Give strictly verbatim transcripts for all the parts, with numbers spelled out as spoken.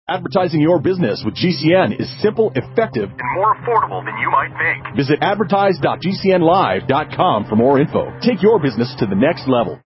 Advertising your business with G C N is simple, effective, and more affordable than you might think. Visit advertise dot g c n live dot com for more info. Take your business to the next level.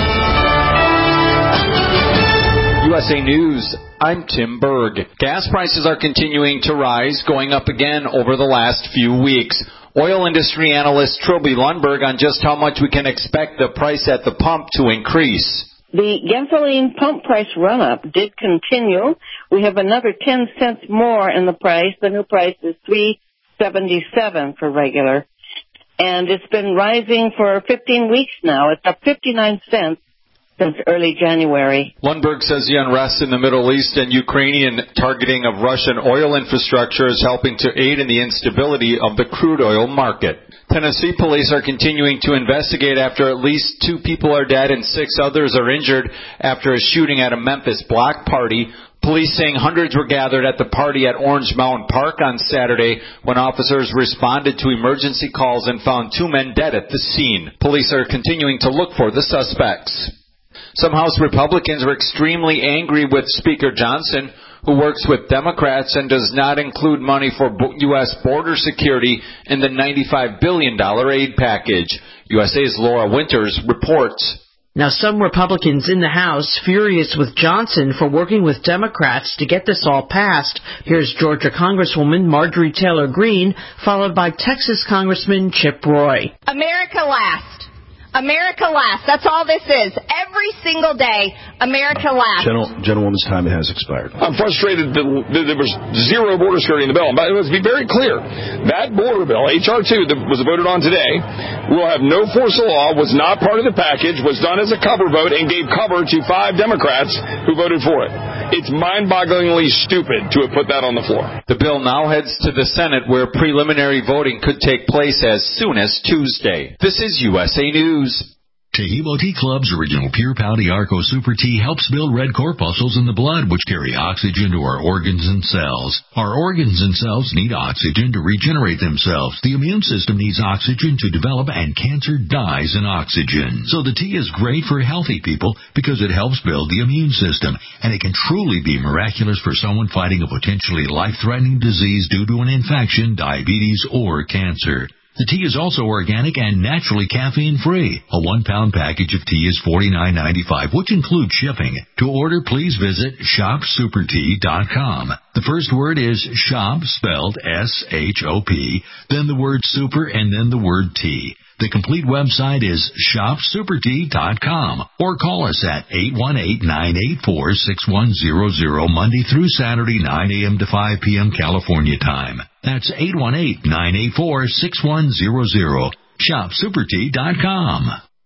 U S A News, I'm Tim Berg. Gas prices are continuing to rise, going up again over the last few weeks. Oil industry analyst Trilby Lundberg on just how much we can expect the price at the pump to increase. The gasoline pump price run-up did continue. We have another ten cents more in the price. The new price is three seventy-seven for regular. And it's been rising for fifteen weeks now. It's up fifty-nine cents since early January. Lundberg says the unrest in the Middle East and Ukrainian targeting of Russian oil infrastructure is helping to aid in the instability of the crude oil market. Tennessee police are continuing to investigate after at least two people are dead and six others are injured after a shooting at a Memphis block party. Police saying hundreds were gathered at the party at Orange Mountain Park on Saturday when officers responded to emergency calls and found two men dead at the scene. Police are continuing to look for the suspects. Some House Republicans were extremely angry with Speaker Johnson, who works with Democrats and does not include money for U S border security in the ninety-five billion dollars aid package. U S A's Laura Winters reports. Now, some Republicans in the House furious with Johnson for working with Democrats to get this all passed. Here's Georgia Congresswoman Marjorie Taylor Greene, followed by Texas Congressman Chip Roy. America last. America last. That's all this is. Every single day, America last. General, gentlewoman's time has expired. I'm frustrated that there was zero border security in the bill. But let's be very clear. That border bill, H R two, that was voted on today, will have no force of law, was not part of the package, was done as a cover vote, and gave cover to five Democrats who voted for it. It's mind-bogglingly stupid to have put that on the floor. The bill now heads to the Senate, where preliminary voting could take place as soon as Tuesday. This is U S A News. Tehebo Tea Club's original Pure Pouty Arco Super Tea helps build red corpuscles in the blood, which carry oxygen to our organs and cells. Our organs and cells need oxygen to regenerate themselves. The immune system needs oxygen to develop, and cancer dies in oxygen. So the tea is great for healthy people because it helps build the immune system, and it can truly be miraculous for someone fighting a potentially life-threatening disease due to an infection, diabetes, or cancer. The tea is also organic and naturally caffeine-free. A one-pound package of tea is forty-nine ninety-five, which includes shipping. To order, please visit shop super tea dot com. The first word is shop, spelled S H O P, then the word super, and then the word tea. The complete website is shop super tea dot com, or call us at eight one eight, nine eight four, six one zero zero Monday through Saturday, nine a.m. to five p.m. California time. That's eight one eight, nine eight four, six one zero zero. shop super tea dot com.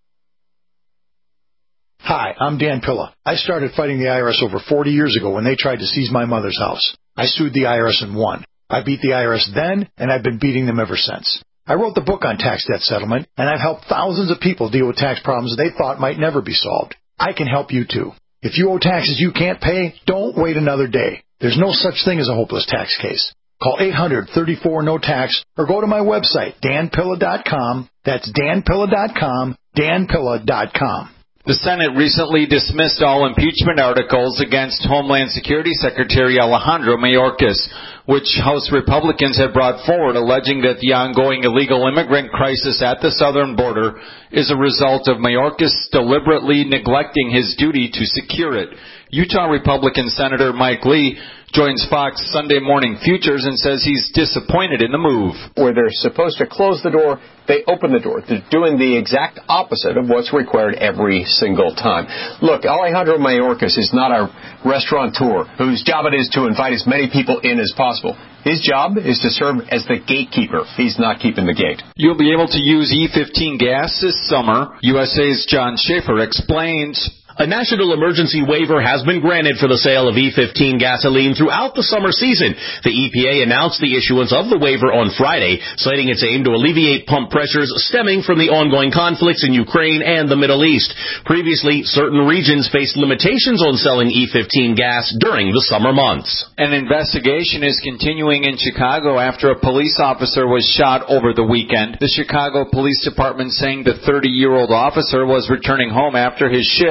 Hi, I'm Dan Pilla. I started fighting the I R S over forty years ago when they tried to seize my mother's house. I sued the I R S and won. I beat the I R S then, and I've been beating them ever since. I wrote the book on tax debt settlement, and I've helped thousands of people deal with tax problems they thought might never be solved. I can help you too. If you owe taxes you can't pay, don't wait another day. There's no such thing as a hopeless tax case. Call eight hundred, thirty-four, no tax or go to my website, dan pilla dot com. That's dan pilla dot com, dan pilla dot com. The Senate recently dismissed all impeachment articles against Homeland Security Secretary Alejandro Mayorkas, which House Republicans had brought forward, alleging that the ongoing illegal immigrant crisis at the southern border is a result of Mayorkas deliberately neglecting his duty to secure it. Utah Republican Senator Mike Lee joins Fox Sunday Morning Futures and says he's disappointed in the move. Where they're supposed to close the door, they open the door. They're doing the exact opposite of what's required every single time. Look, Alejandro Mayorkas is not a restaurateur whose job it is to invite as many people in as possible. His job is to serve as the gatekeeper. He's not keeping the gate. You'll be able to use E fifteen gas this summer. U S A's John Schaefer explains. A national emergency waiver has been granted for the sale of E fifteen gasoline throughout the summer season. The E P A announced the issuance of the waiver on Friday, citing its aim to alleviate pump pressures stemming from the ongoing conflicts in Ukraine and the Middle East. Previously, certain regions faced limitations on selling E fifteen gas during the summer months. An investigation is continuing in Chicago after a police officer was shot over the weekend. The Chicago Police Department saying the thirty-year-old officer was returning home after his shift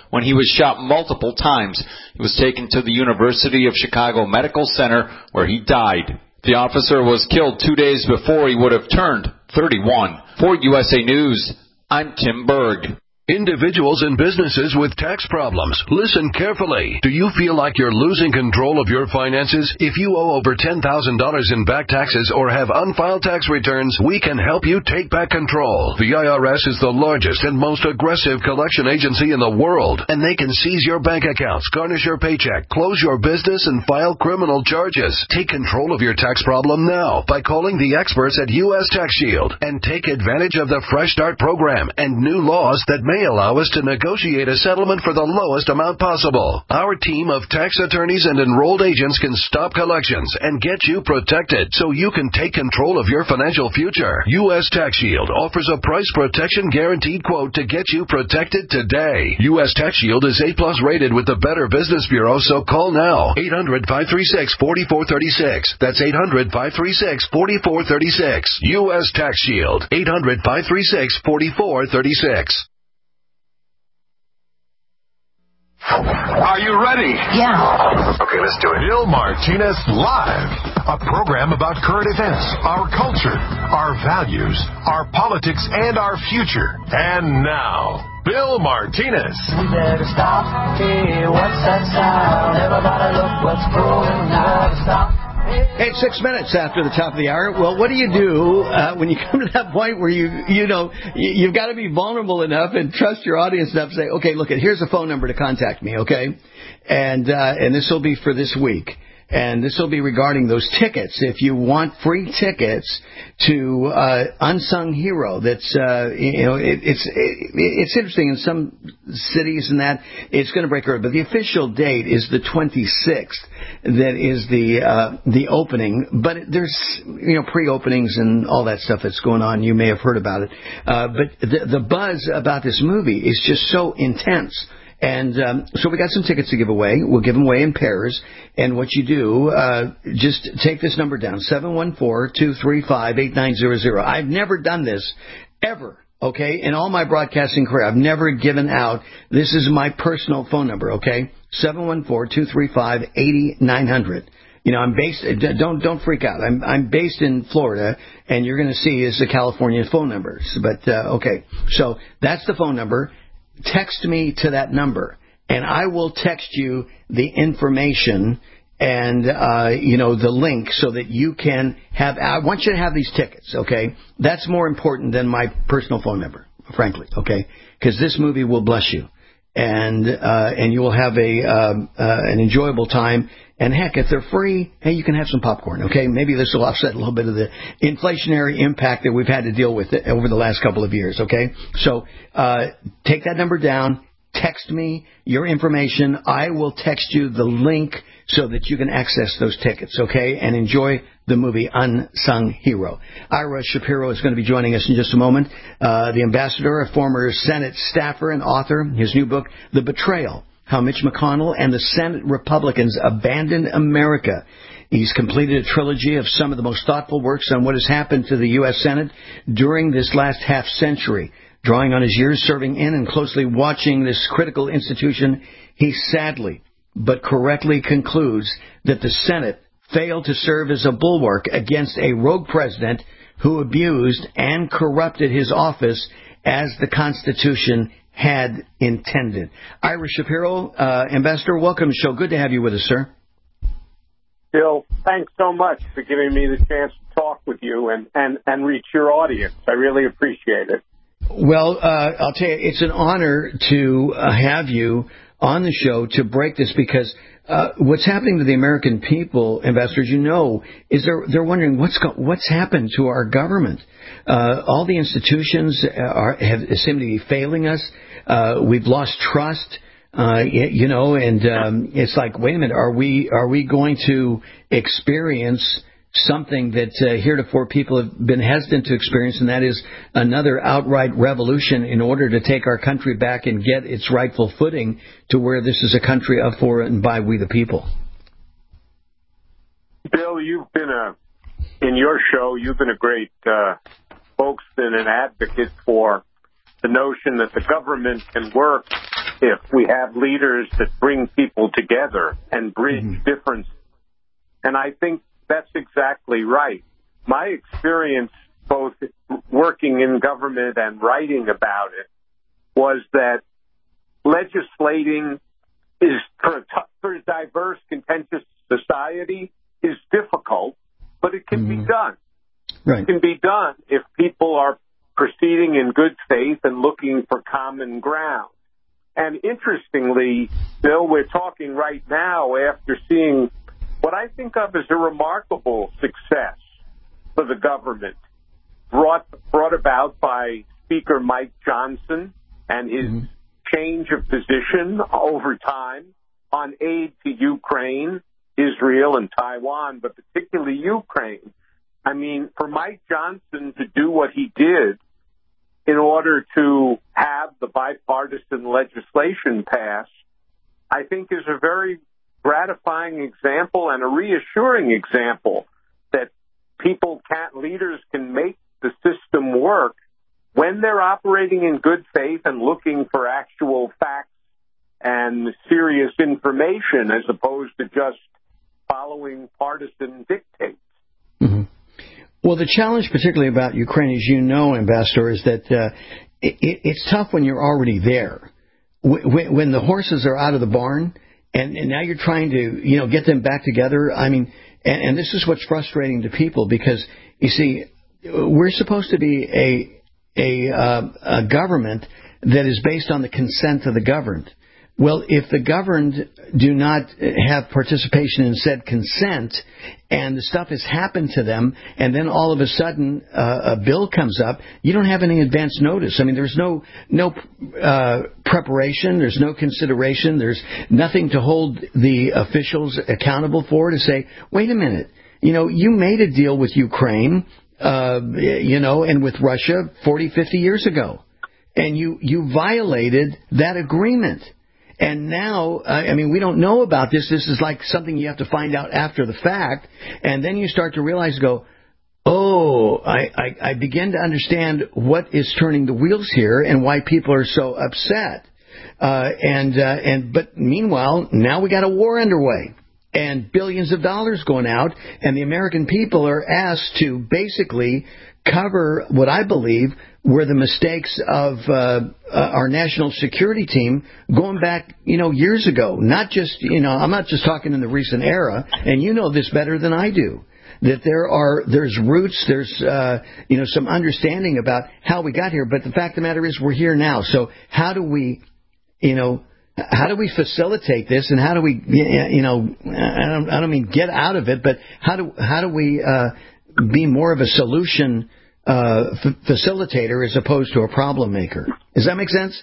when he was shot multiple times. He was taken to the University of Chicago Medical Center, where he died. The officer was killed two days before he would have turned thirty-one. For U S A News, I'm Tim Berg. Individuals and businesses with tax problems, listen carefully. Do you feel like you're losing control of your finances? If you owe over ten thousand dollars in back taxes or have unfiled tax returns, we can help you take back control. The I R S is the largest and most aggressive collection agency in the world, and they can seize your bank accounts, garnish your paycheck, close your business, and file criminal charges. Take control of your tax problem now by calling the experts at U S Tax Shield and take advantage of the Fresh Start program and new laws that may allow us to negotiate a settlement for the lowest amount possible. Our team of tax attorneys and enrolled agents can stop collections and get you protected so you can take control of your financial future. U S Tax Shield offers a price protection guaranteed quote to get you protected today. U S Tax Shield is A plus rated with the Better Business Bureau, so call now. eight hundred, five three six, four four three six. That's eight hundred, five three six, four four three six. U S Tax Shield. eight hundred, five three six, four four three six. Are you ready? Yeah. Okay, let's do it. Bill Martinez Live, a program about current events, our culture, our values, our politics, and our future. And now, Bill Martinez. We better stop. Hey, what's that sound? Everybody look what's going on. Stop. Hey, it's six minutes after the top of the hour. Well, what do you do uh, when you come to that point where you, you know, you, you've got to be vulnerable enough and trust your audience enough to say, okay, look, here's a phone number to contact me, okay? And uh, and this will be for this week. And this will be regarding those tickets. If you want free tickets to uh, Unsung Hero, that's uh, you know it, it's it, it's interesting in some cities and that it's going to break early, but the official date is the twenty-sixth. That is the uh, the opening, but there's you know pre-openings and all that stuff that's going on. You may have heard about it, uh, but the the buzz about this movie is just so intense. And um, so we got some tickets to give away. We'll give them away in pairs. And what you do, uh, just take this number down, seven one four, two three five, eight nine zero zero. I've never done this ever, okay, in all my broadcasting career. I've never given out. This is my personal phone number, okay, seven one four, two three five, eight nine zero zero. You know, I'm based, don't don't freak out. I'm I'm based in Florida, and you're going to see is the California phone numbers. But, uh, okay, so that's the phone number. Text me to that number, and I will text you the information and, uh, you know, the link so that you can have, I want you to have these tickets, okay? That's more important than my personal phone number, frankly, okay? Because this movie will bless you, and uh, and you will have a um, uh, an enjoyable time. And heck, if they're free, hey, you can have some popcorn, okay? Maybe this will offset a little bit of the inflationary impact that we've had to deal with over the last couple of years, okay? So uh, take that number down, text me your information. I will text you the link so that you can access those tickets, okay? And enjoy the movie Unsung Hero. Ira Shapiro is going to be joining us in just a moment. Uh, the ambassador, a former Senate staffer and author, his new book, The Betrayal: How Mitch McConnell and the Senate Republicans Abandoned America. He's completed a trilogy of some of the most thoughtful works on what has happened to the U S Senate during this last half century. Drawing on his years serving in and closely watching this critical institution, he sadly but correctly concludes that the Senate failed to serve as a bulwark against a rogue president who abused and corrupted his office as the Constitution had intended. Ira Shapiro, uh, Ambassador, welcome to the show. Good to have you with us, sir. Bill, thanks so much for giving me the chance to talk with you and, and, and reach your audience. I really appreciate it. Well, uh, I'll tell you, it's an honor to uh, have you on the show to break this because uh, what's happening to the American people, ambassadors, you know, is they're, they're wondering what's go- what's happened to our government. Uh, all the institutions are, have seem to be failing us. Uh, we've lost trust, uh, you know, and um, it's like, wait a minute, are we are we going to experience something that uh, heretofore people have been hesitant to experience, and that is another outright revolution in order to take our country back and get its rightful footing to where this is a country of, for, and by we the people? Bill, you've been a, in your show, you've been a great uh, spokesman and advocate for the notion that the government can work if we have leaders that bring people together and bridge mm-hmm. differences. And I think that's exactly right. My experience, both working in government and writing about it, was that legislating is for a, t- for a diverse, contentious society is difficult, but it can mm-hmm. be done. Right. It can be done if people are proceeding in good faith and looking for common ground. And interestingly, Bill, we're talking right now after seeing what I think of as a remarkable success for the government, brought brought about by Speaker Mike Johnson and his mm-hmm. change of position over time on aid to Ukraine, Israel, and Taiwan, but particularly Ukraine. I mean, for Mike Johnson to do what he did in order to have the bipartisan legislation passed, I think is a very gratifying example and a reassuring example that people can't, leaders can make the system work when they're operating in good faith and looking for actual facts and serious information as opposed to just following partisan dictates. Mm-hmm. Well, the challenge particularly about Ukraine, as you know, Ambassador, is that uh, it, it's tough when you're already there. When, when the horses are out of the barn and, and now you're trying to, you know, get them back together. I mean, and, and this is what's frustrating to people because, you see, we're supposed to be a a, uh, a government that is based on the consent of the governed. Well, if the governed do not have participation in said consent and the stuff has happened to them and then all of a sudden uh, a bill comes up, you don't have any advance notice. I mean, there's no no uh, preparation. There's no consideration. There's nothing to hold the officials accountable for to say, wait a minute, you know, you made a deal with Ukraine, uh, you know, and with Russia forty, fifty years ago, and you, you violated that agreement. And now, uh, I mean, we don't know about this. This is like something you have to find out after the fact. And then you start to realize, go, oh, I, I, I begin to understand what is turning the wheels here and why people are so upset. Uh, and, uh, and, but meanwhile, now we got a war underway and billions of dollars going out. And the American people are asked to basically cover what I believe were the mistakes of uh, uh, our national security team going back, you know, years ago. Not just, you know, I'm not just talking in the recent era, and you know this better than I do, that there are, there's roots, there's, uh, you know, some understanding about how we got here, but the fact of the matter is we're here now. So how do we, you know, how do we facilitate this, and how do we, you know, I don't, I don't mean get out of it, but how do, how do we uh, be more of a solution Uh, f- facilitator as opposed to a problem maker? Does that make sense?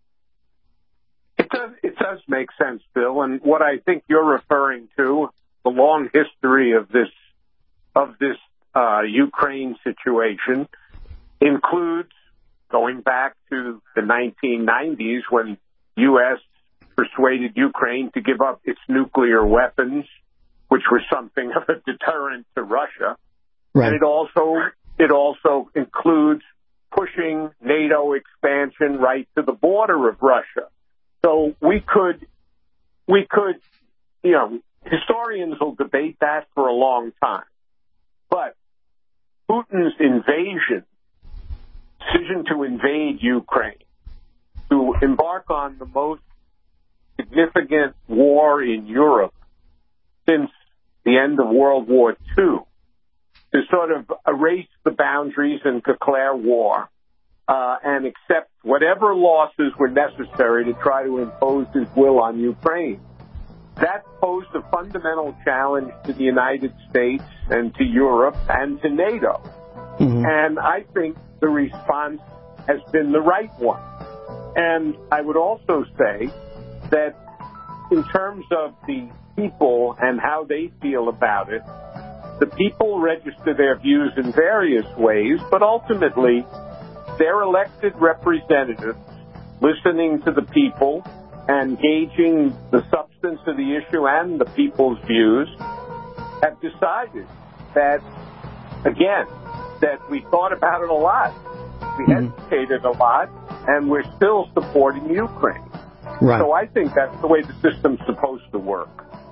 It does, it does make sense, Bill. And what I think you're referring to, the long history of this of this uh, Ukraine situation, includes going back to the nineteen nineties when U S persuaded Ukraine to give up its nuclear weapons, which was something of a deterrent to Russia. Right. And it also It also includes pushing NATO expansion right to the border of Russia. So we could, we could, you know, historians will debate that for a long time. But Putin's invasion, decision to invade Ukraine, to embark on the most significant war in Europe since the end of World War Two, to sort of erase the boundaries and declare war uh, and accept whatever losses were necessary to try to impose his will on Ukraine. That posed a fundamental challenge to the United States and to Europe and to NATO. Mm-hmm. And I think the response has been the right one. And I would also say that in terms of the people and how they feel about it, the people register their views in various ways, but ultimately, their elected representatives, listening to the people and gauging the substance of the issue and the people's views, have decided that, again, that we thought about it a lot. We mm-hmm. hesitated a lot, and we're still supporting Ukraine. Right. So I think that's the way the system's supposed to work.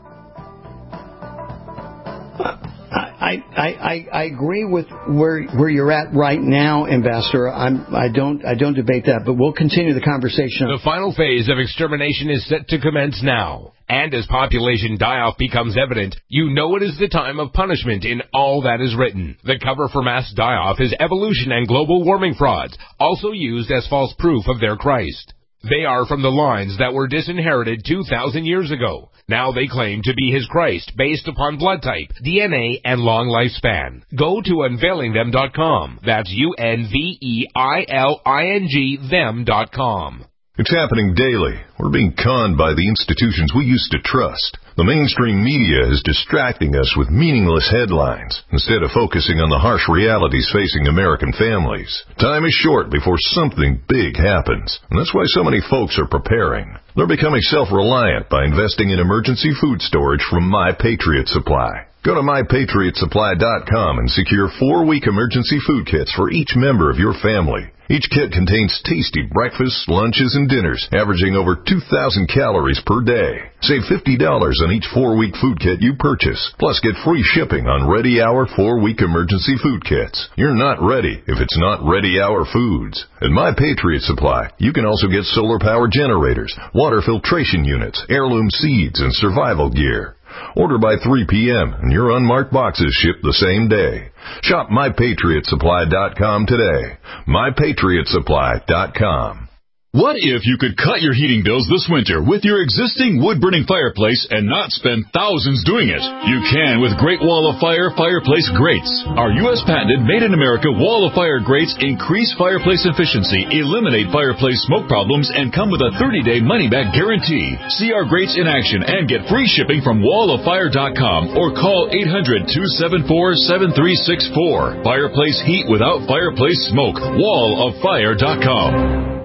I, I, I, I agree with where where you're at right now, Ambassador. I'm I don't I don't debate that, but we'll continue the conversation. The final phase of extermination is set to commence now. And as population die-off becomes evident, you know it is the time of punishment in all that is written. The cover for mass die-off is evolution and global warming frauds, also used as false proof of their Christ. They are from the lines that were disinherited two thousand years ago. Now they claim to be his Christ based upon blood type, D N A, and long lifespan. Go to unveiling them dot com. That's U N V E I L I N G them dot com. It's happening daily. We're being conned by the institutions we used to trust. The mainstream media is distracting us with meaningless headlines instead of focusing on the harsh realities facing American families. Time is short before something big happens, and that's why so many folks are preparing. They're becoming self-reliant by investing in emergency food storage from My Patriot Supply. Go to my patriot supply dot com and secure four-week emergency food kits for each member of your family. Each kit contains tasty breakfasts, lunches, and dinners, averaging over two thousand calories per day. Save fifty dollars on each four-week food kit you purchase. Plus, get free shipping on Ready Hour four-week emergency food kits. You're not ready if it's not Ready Hour foods. At My Patriot Supply, you can also get solar power generators, water filtration units, heirloom seeds, and survival gear. Order by three p.m. and your unmarked boxes ship the same day. Shop my patriot supply dot com today. my patriot supply dot com. What if you could cut your heating bills this winter with your existing wood-burning fireplace and not spend thousands doing it? You can with Great Wall of Fire fireplace grates. Our U S patented made-in-America Wall of Fire grates increase fireplace efficiency, eliminate fireplace smoke problems, and come with a thirty-day money-back guarantee. See our grates in action and get free shipping from wall of fire dot com or call eight hundred, two seven four, seven three six four. Fireplace heat without fireplace smoke. wall of fire dot com.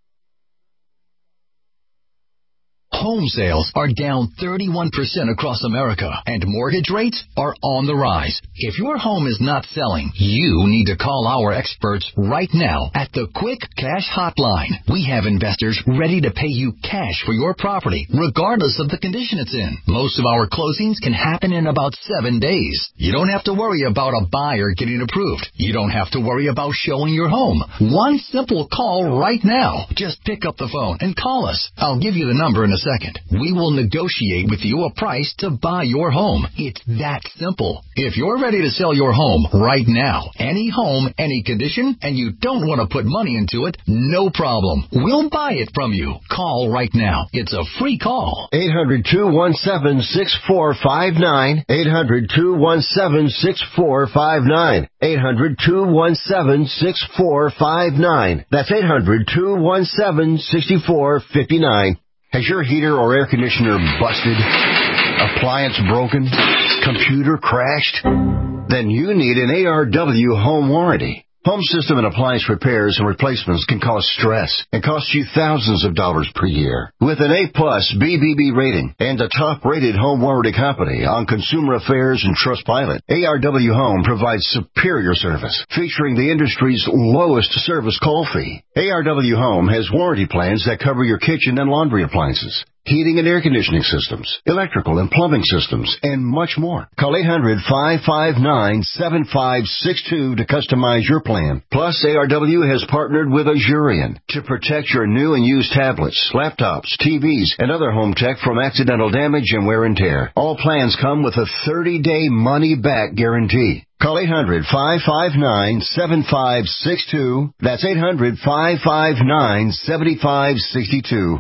Home sales are down thirty-one percent across America, and mortgage rates are on the rise. If your home is not selling, you need to call our experts right now at the Quick Cash Hotline. We have investors ready to pay you cash for your property, regardless of the condition it's in. Most of our closings can happen in about seven days. You don't have to worry about a buyer getting approved. You don't have to worry about showing your home. One simple call right now. Just pick up the phone and call us. I'll give you the number in a second. We will negotiate with you a price to buy your home. It's that simple. If you're ready to sell your home right now, any home, any condition, and you don't want to put money into it, no problem. We'll buy it from you. Call right now. It's a free call. eight hundred, two one seven, six four five nine. eight hundred, two one seven, six four five nine. eight hundred, two one seven, six four five nine. That's eight hundred, two one seven, six four five nine. Has your heater or air conditioner busted? Appliance broken? Computer crashed? Then you need an A R W home warranty. Home system and appliance repairs and replacements can cause stress and cost you thousands of dollars per year. With an A-plus B B B rating and a top-rated home warranty company on Consumer Affairs and Trustpilot, A R W Home provides superior service, featuring the industry's lowest service call fee. A R W Home has warranty plans that cover your kitchen and laundry appliances, heating and air conditioning systems, electrical and plumbing systems, and much more. Call eight hundred, five five nine, seven five six two to customize your plan. Plus, A R W has partnered with Azurion to protect your new and used tablets, laptops, T Vs, and other home tech from accidental damage and wear and tear. All plans come with a thirty-day money-back guarantee. Call eight hundred, five five nine, seven five six two. That's eight hundred, five five nine, seven five six two.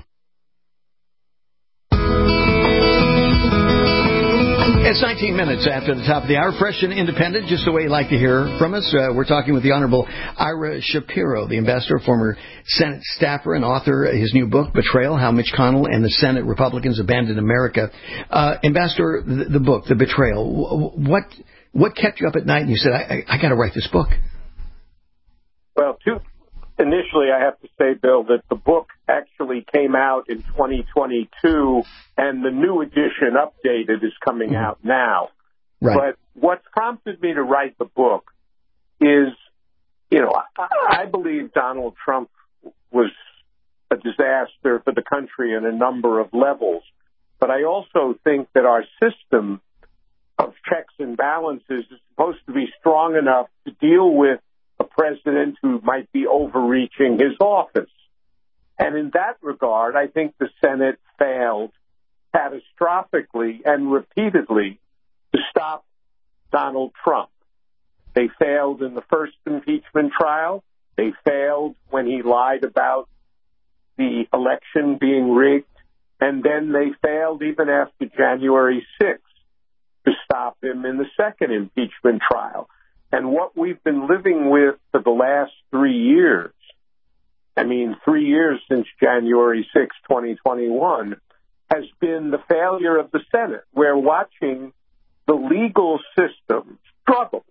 It's nineteen minutes after the top of the hour. Fresh and independent, just the way you like to hear from us. Uh, we're talking with the Honorable Ira Shapiro, the ambassador, former Senate staffer and author of his new book, Betrayal, How Mitch McConnell and the Senate Republicans Abandoned America. Uh, ambassador, the, the book, The Betrayal, what what kept you up at night and you said, I, I, I got to write this book? Well, two, initially I have to say, Bill, that the book actually came out in twenty twenty-two, and the new edition, updated, is coming mm-hmm. out now. Right. But what's prompted me to write the book is, you know, I, I believe Donald Trump was a disaster for the country on a number of levels. But I also think that our system of checks and balances is supposed to be strong enough to deal with a president who might be overreaching his office. And in that regard, I think the Senate failed catastrophically and repeatedly to stop Donald Trump. They failed in the first impeachment trial. They failed when he lied about the election being rigged. And then they failed even after January sixth to stop him in the second impeachment trial. And what we've been living with for the last three years, I mean, three years since January sixth, twenty twenty-one, has been the failure of the Senate. We're watching the legal system struggle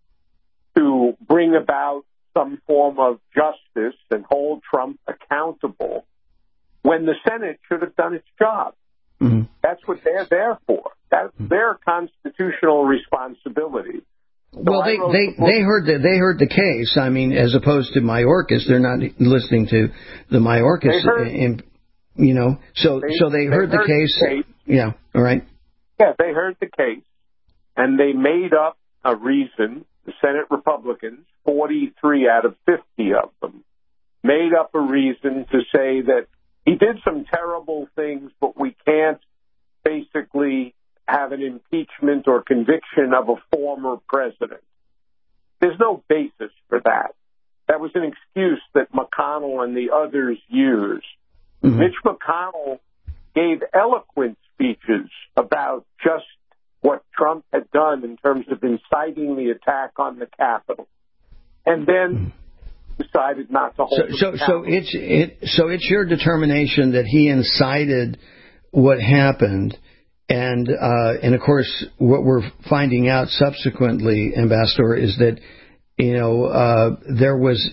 to bring about some form of justice and hold Trump accountable when the Senate should have done its job. Mm-hmm. That's what they're there for. That's mm-hmm. their constitutional responsibility. So well, they they, the they heard the, they heard the case. I mean, as opposed to Mayorkas, they're not listening to the Mayorkas. Heard, in, you know, so they, so they, they heard, heard the case. the case. Yeah, all right. Yeah, they heard the case, and they made up a reason. The Senate Republicans, forty-three out of fifty of them, made up a reason to say that he did some terrible things, but we can't basically have an impeachment or conviction of a former president. There's no basis for that. That was an excuse that McConnell and the others used. Mm-hmm. Mitch McConnell gave eloquent speeches about just what Trump had done in terms of inciting the attack on the Capitol, and then decided not to hold. So, so, so it's it. So it's your determination that he incited what happened, and uh, and of course, what we're finding out subsequently, Ambassador, is that you know uh, there was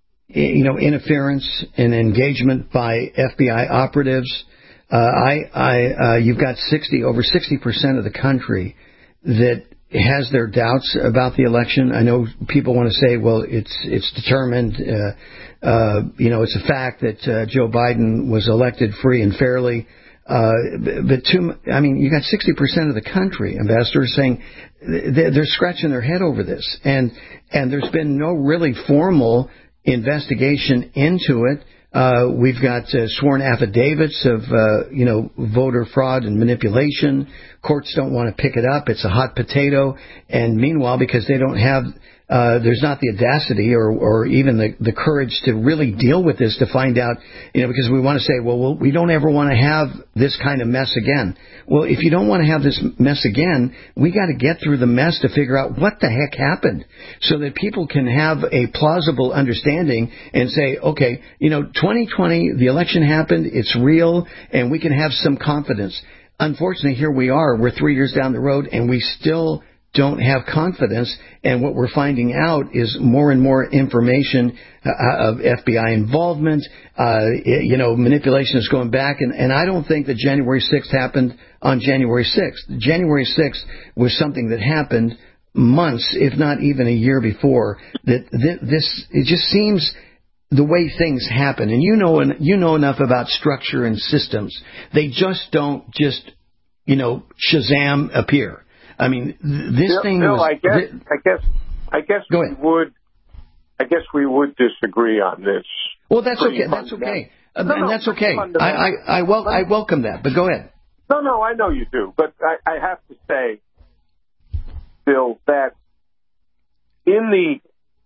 you know interference and engagement by F B I operatives. Uh, I, I, uh, you've got sixty, over sixty percent of the country that has their doubts about the election. I know people want to say, well, it's, it's determined, uh, uh, you know, it's a fact that, uh, Joe Biden was elected free and fairly. Uh, but too, I mean, you got sixty percent of the country, Ambassador, saying they're scratching their head over this. And, and there's been no really formal investigation into it. Uh, we've got uh, sworn affidavits of, uh, you know, voter fraud and manipulation. Courts don't want to pick it up. It's a hot potato. And meanwhile, because they don't have, uh, there's not the audacity or, or even the, the courage to really deal with this to find out, you know, because we want to say, well, well, we don't ever want to have this kind of mess again. Well, if you don't want to have this mess again, we got to get through the mess to figure out what the heck happened so that people can have a plausible understanding and say, okay, you know, twenty twenty, the election happened, it's real, and we can have some confidence. Unfortunately, here we are, we're three years down the road, and we still don't have confidence, and what we're finding out is more and more information uh, of F B I involvement, uh, you know, manipulation is going back, and, and I don't think that January sixth happened on January sixth. January sixth was something that happened months, if not even a year before, that this, it just seems the way things happen, and you know, you know enough about structure and systems. They just don't just, you know, Shazam appear. I mean, this Bill, thing Bill, was. I guess, th- I guess, I guess Go we ahead. would. I guess we would disagree on this. Well, that's okay. That's okay. Uh, no, and no, that's okay. I I I, wel- me, I welcome that. But go ahead. No, no, I know you do. But I, I have to say, Bill, that in the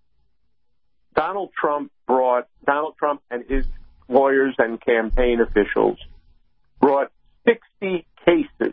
Donald Trump brought Donald Trump and his lawyers and campaign officials brought sixty cases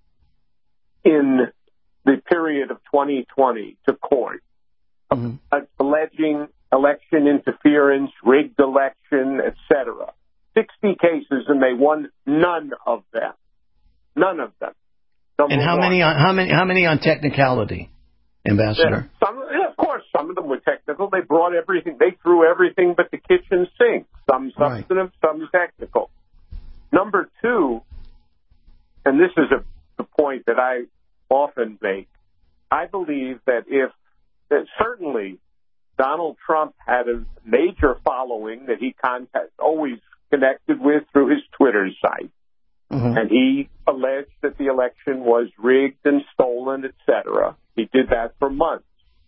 in the period of twenty twenty to court, mm-hmm. alleging election interference, rigged election, et cetera. sixty cases, and they won none of them. None of them. Number and how one. many? On, how many? How many on technicality, Ambassador? Yeah, some, yeah, of course, some of them were technical. They brought everything. They threw everything but the kitchen sink. Some substantive, right. Some technical. Number two, and this is a the point that I often make, I believe that if that certainly Donald Trump had a major following that he contact, always connected with through his Twitter site. Mm-hmm. And he alleged that the election was rigged and stolen, et cetera. He did that for months.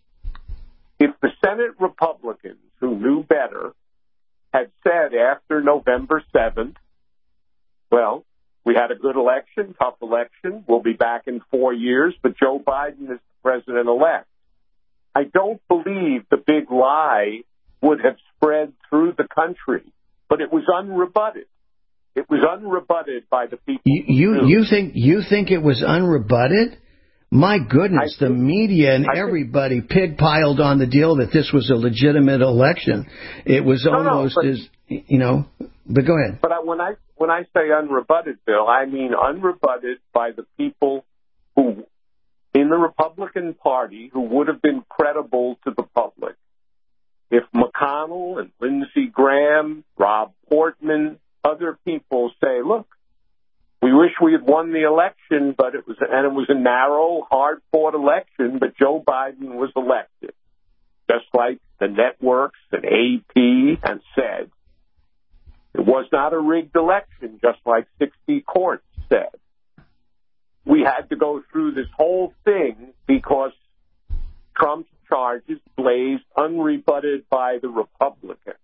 If the Senate Republicans, who knew better, had said after November seventh, well, we had a good election, tough election, we'll be back in four years, but Joe Biden is the president-elect, I don't believe the big lie would have spread through the country, but it was unrebutted. It was unrebutted by the people. You you, you think you think it was unrebutted? My goodness, the media and everybody pig-piled on the deal that this was a legitimate election. It was no, almost no, but, as, you know, but go ahead. But I, when I when I say unrebutted, Bill, I mean unrebutted by the people who, in the Republican Party, who would have been credible to the public. If McConnell and Lindsey Graham, Rob Portman, other people say, look, we wish we had won the election, but it was, and it was a narrow, hard-fought election, but Joe Biden was elected. Just like the networks and A P and said. It was not a rigged election, just like sixty courts said. We had to go through this whole thing because Trump's charges blazed unrebutted by the Republicans.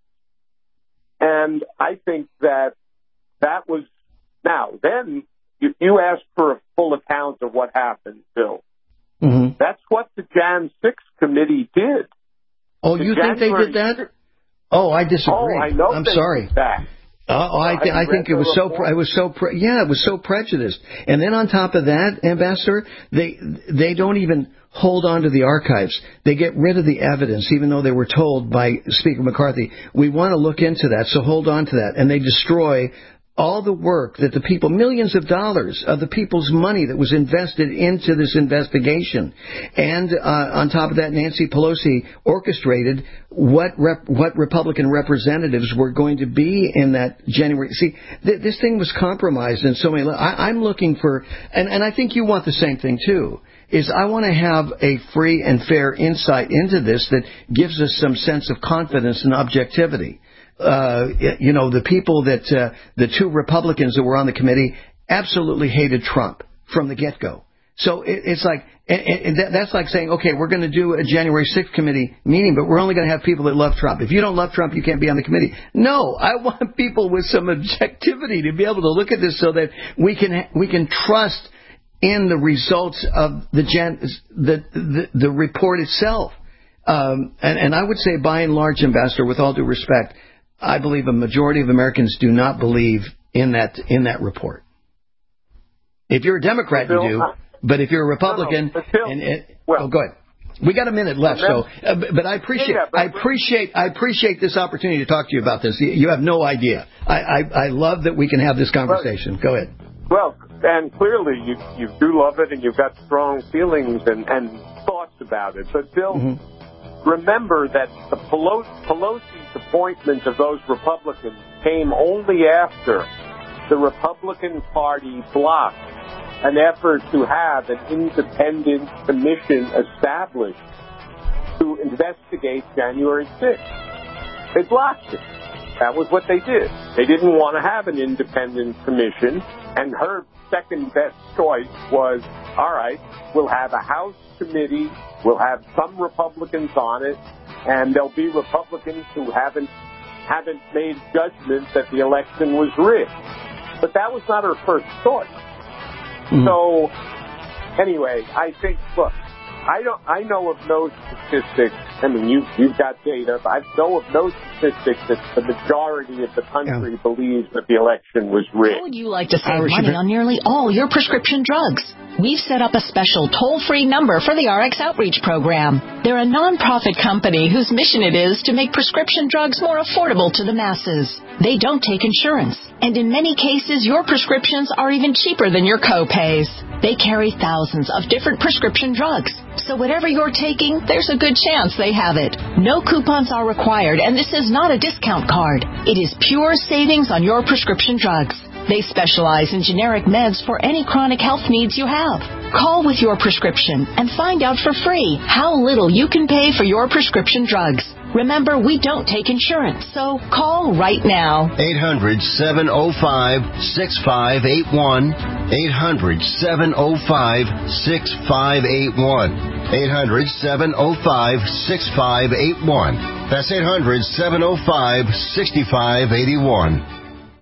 And I think that that was, now, then, you, you asked for a full account of what happened, Bill. Mm-hmm. That's what the January sixth committee did. Oh, the you January think they did that? Oh, I disagree. Oh, I know I'm they sorry. did that. Oh, I, th- I think it was so. Pre- it was so. Pre- yeah, it was so prejudiced. And then on top of that, Ambassador, they they don't even hold on to the archives. They get rid of the evidence, even though they were told by Speaker McCarthy, we want to look into that, so hold on to that. And they destroy all the work that the people, millions of dollars of the people's money that was invested into this investigation. And uh, on top of that, Nancy Pelosi orchestrated what rep- what Republican representatives were going to be in that January. See, th- this thing was compromised in so many. I- I'm looking for, and, and I think you want the same thing too, is I want to have a free and fair insight into this that gives us some sense of confidence and objectivity. Uh, you know, the people that, uh, the two Republicans that were on the committee absolutely hated Trump from the get-go. So it, it's like, and, and that, that's like saying, okay, we're going to do a January sixth committee meeting, but we're only going to have people that love Trump. If you don't love Trump, you can't be on the committee. No, I want people with some objectivity to be able to look at this so that we can, we can trust in the results of the, gen, the, the, the report itself. Um, and, and I would say by and large, Ambassador, with all due respect, I believe a majority of Americans do not believe in that in that report. If you're a Democrat, Bill, you do. But if you're a Republican, no, no, Bill, and it, well, oh, go ahead. We got a minute left, so. Uh, but I appreciate, yeah, but, I appreciate, I appreciate this opportunity to talk to you about this. You have no idea. I, I, I love that we can have this conversation. Go ahead. Well, and clearly you you do love it, and you've got strong feelings and, and thoughts about it. But Bill, mm-hmm. remember that the Pelosi, Pelosi's appointment of those Republicans came only after the Republican Party blocked an effort to have an independent commission established to investigate January sixth. They blocked it. That was what they did. They didn't want to have an independent commission, and her second best choice was, all right, we'll have a House committee, we'll have some Republicans on it, and there'll be Republicans who haven't haven't made judgments that the election was rigged. But that was not her first choice. Mm-hmm. So, anyway, I think, look, I don't. I know of no statistics. I mean, you you've got data. But I know of no statistics that the majority of the country yeah. believes that the election was rigged. How would you like to save money on nearly all your prescription drugs? We've set up a special toll-free number for the R X Outreach Program. They're a non-profit company whose mission it is to make prescription drugs more affordable to the masses. They don't take insurance, and in many cases, your prescriptions are even cheaper than your co-pays. They carry thousands of different prescription drugs, so whatever you're taking, there's a good chance they have it. No coupons are required, and this is not a discount card. It is pure savings on your prescription drugs. They specialize in generic meds for any chronic health needs you have. Call with your prescription and find out for free how little you can pay for your prescription drugs. Remember, we don't take insurance, so call right now. eight hundred, seven oh five, six five eight one. eight hundred, seven oh five, six five eight one. eight hundred, seven oh five, six five eight one. That's eight hundred, seven oh five, six five eight one.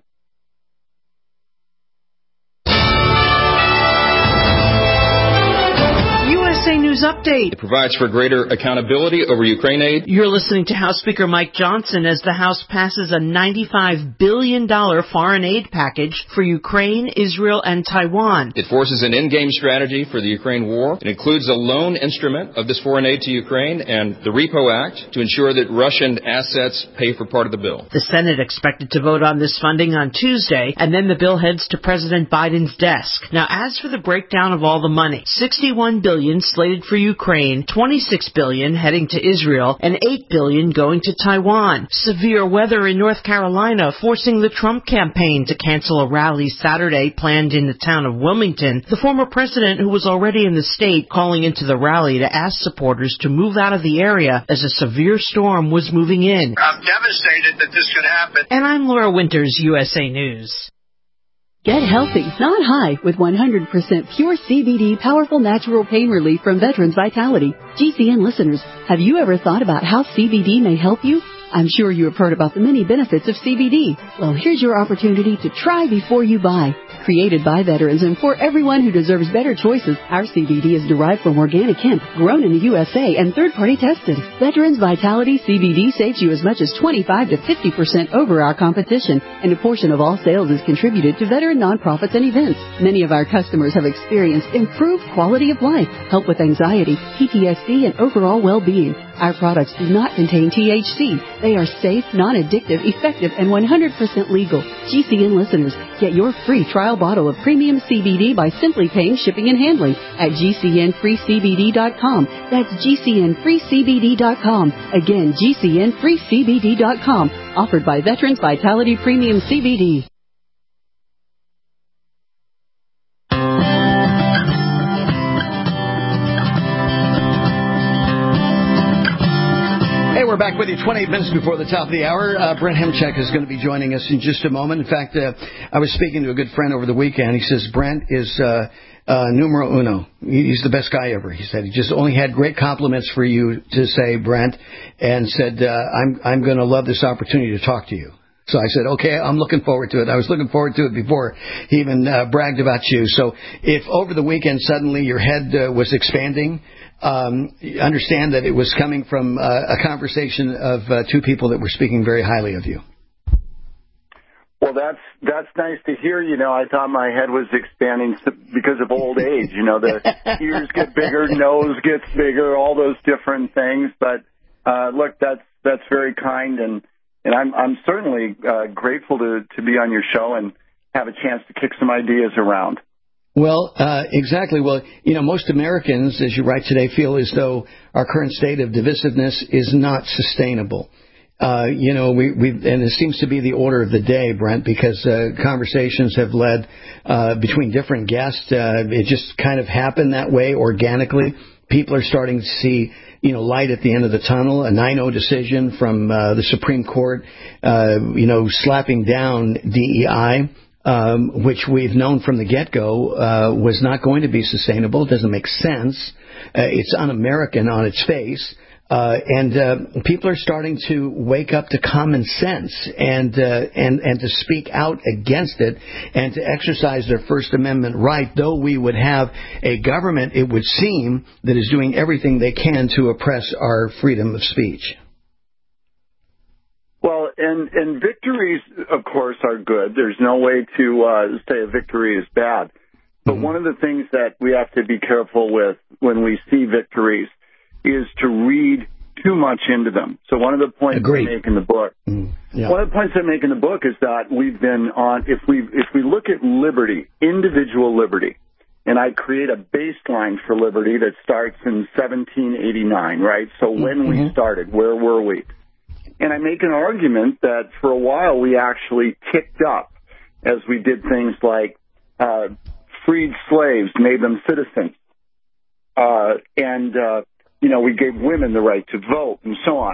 News Update. It provides for greater accountability over Ukraine aid. You're listening to House Speaker Mike Johnson as the House passes a ninety-five billion dollars foreign aid package for Ukraine, Israel, and Taiwan. It forces an in-game strategy for the Ukraine war. It includes a loan instrument of this foreign aid to Ukraine and the Repo Act to ensure that Russian assets pay for part of the bill. The Senate expected to vote on this funding on Tuesday, and then the bill heads to President Biden's desk. Now, as for the breakdown of all the money, sixty-one billion dollars slated for Ukraine, twenty-six billion dollars heading to Israel, and eight billion dollars going to Taiwan. Severe weather in North Carolina forcing the Trump campaign to cancel a rally Saturday planned in the town of Wilmington. The former president, who was already in the state, calling into the rally to ask supporters to move out of the area as a severe storm was moving in. I'm devastated that this could happen. And I'm Laura Winters, U S A News. Get healthy, not high, with one hundred percent pure C B D powerful natural pain relief from Veterans Vitality. G C N listeners, have you ever thought about how C B D may help you? I'm sure you have heard about the many benefits of C B D. Well, here's your opportunity to try before you buy. Created by veterans and for everyone who deserves better choices, our C B D is derived from organic hemp, grown in the U S A, and third-party tested. Veterans Vitality C B D saves you as much as twenty-five to fifty percent over our competition, and a portion of all sales is contributed to veteran nonprofits and events. Many of our customers have experienced improved quality of life, help with anxiety, P T S D, and overall well-being. Our products do not contain T H C. They are safe, non-addictive, effective, and one hundred percent legal. G C N listeners, get your free trial bottle of premium C B D by simply paying shipping and handling at G C N free C B D dot com. That's G C N free C B D dot com. Again, G C N free C B D dot com. Offered by Veterans Vitality Premium C B D. We're back with you twenty-eight minutes before the top of the hour. Uh, Brent Hemchek is going to be joining us in just a moment. In fact, uh, I was speaking to a good friend over the weekend. He says Brent is uh, uh, numero uno. He's the best guy ever. He said he just only had great compliments for you to say, Brent, and said, uh, I'm, I'm going to love this opportunity to talk to you. So I said, okay, I'm looking forward to it. I was looking forward to it before he even uh, bragged about you. So if over the weekend suddenly your head uh, was expanding, um, understand that it was coming from uh, a conversation of uh, two people that were speaking very highly of you. Well, that's that's nice to hear. You know, I thought my head was expanding because of old age. You know, the ears get bigger, nose gets bigger, all those different things. But uh, look, that's that's very kind, and and I'm I'm certainly uh, grateful to to be on your show and have a chance to kick some ideas around. Well, uh, exactly. Well, you know, most Americans, as you write today, feel as though our current state of divisiveness is not sustainable. Uh, you know, we, we, and it seems to be the order of the day, Brent, because uh, conversations have led uh, between different guests. Uh, it just kind of happened that way organically. People are starting to see, you know, light at the end of the tunnel. A nine oh decision from uh, the Supreme Court, uh, you know, slapping down D E I. Um, which we've known from the get-go uh, was not going to be sustainable. It doesn't make sense. Uh, it's un-American on its face. Uh, and uh, people are starting to wake up to common sense and, uh, and, and to speak out against it and to exercise their First Amendment right, though we would have a government, it would seem, that is doing everything they can to oppress our freedom of speech. Well, and, and victories, of course, are good. There's no way to uh, say a victory is bad. But mm-hmm. one of the things that we have to be careful with when we see victories is to read too much into them. So one of the points Agreed. I make in the book, mm, yeah. one of the points I make in the book is that we've been on, if we if we look at liberty, individual liberty, and I create a baseline for liberty that starts in seventeen eighty-nine, right? So mm-hmm. when we started, where were we? And I make an argument that for a while we actually ticked up as we did things like uh, freed slaves, made them citizens, uh, and, uh, you know, we gave women the right to vote and so on.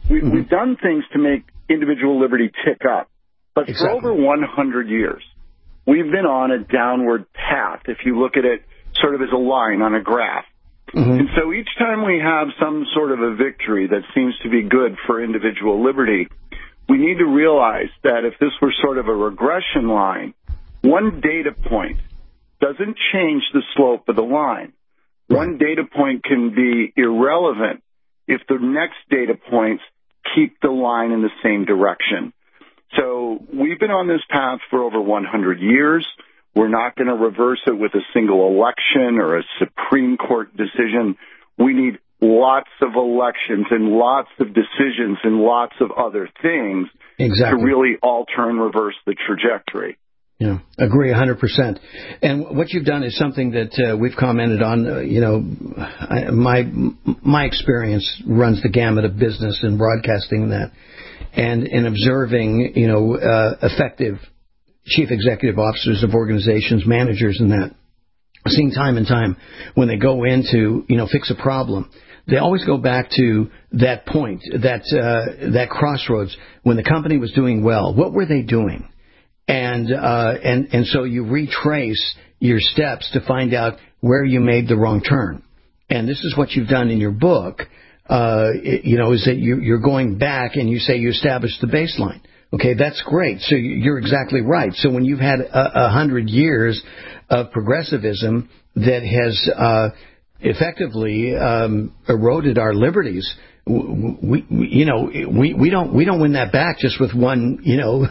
We, Mm-hmm. We've done things to make individual liberty tick up. But exactly. for over one hundred years, we've been on a downward path, if you look at it sort of as a line on a graph. Mm-hmm. And so each time we have some sort of a victory that seems to be good for individual liberty, we need to realize that if this were sort of a regression line, one data point doesn't change the slope of the line. Right. One data point can be irrelevant if the next data points keep the line in the same direction. So we've been on this path for over one hundred years. We're not going to reverse it with a single election or a Supreme Court decision. We need lots of elections and lots of decisions and lots of other things exactly. to really alter and reverse the trajectory. Yeah, agree one hundred percent. And what you've done is something that uh, we've commented on. Uh, you know, I, my my experience runs the gamut of business and broadcasting and that, and in observing, you know, uh, effective chief executive officers of organizations, managers and that, seeing time and time when they go in to, you know, fix a problem, they always go back to that point, that uh, that crossroads when the company was doing well. What were they doing? And uh, and and so you retrace your steps to find out where you made the wrong turn. And this is what you've done in your book. Uh, it, you know, is that you, you're going back and you say you established the baseline. Okay, that's great. So you're exactly right. So when you've had a, a hundred years of progressivism that has uh, effectively um, eroded our liberties, we, we you know we, we don't we don't win that back just with one you know